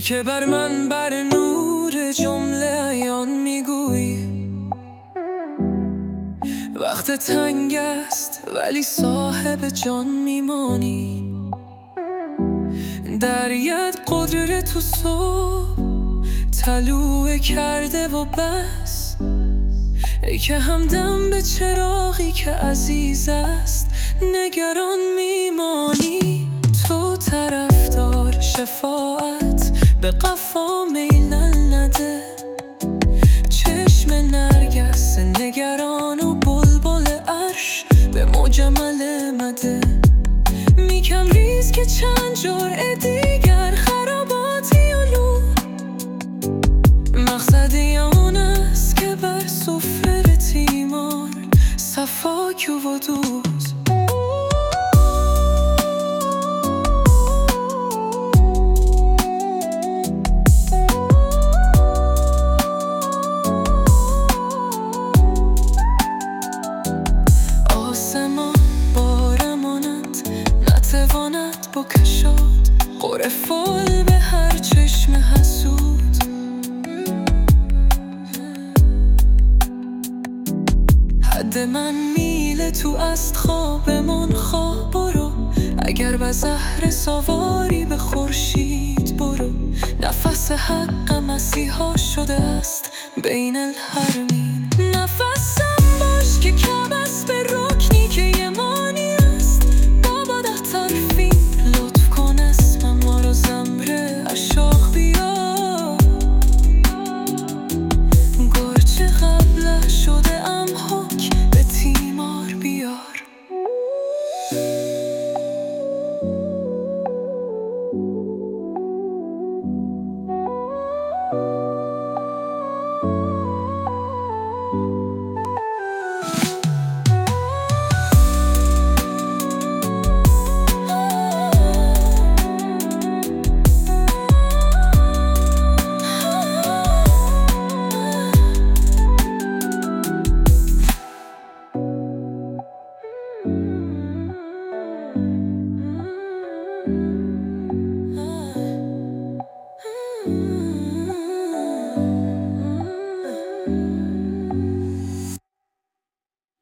که بر من بر نور جمله عیان میگویی. وقت تنگ است ولی صاحب جان میمانی. دریت قدرت تو صبح طلوع کرده و بس، ای که همدم به چراغی که عزیز است نگران میمانی. تو طرفدار شفاعت به قفا میلن نده، چشم نرگس نگران و بلبل عرش به مجمل مده. میکم ریز که چند جرعه دیگر خراباتی علو، مقصدی آن است که بر سفره تیمار صفاک و ودوز. آسمان بارمانت نتواند بکشاد، قره فال به هر چشم حسود. حد من میل تو است، خوابمان خواب برو. اگر به زهر سواری به خورشید برو. نفس حق مسیحا شده است بین الحرمین، نفس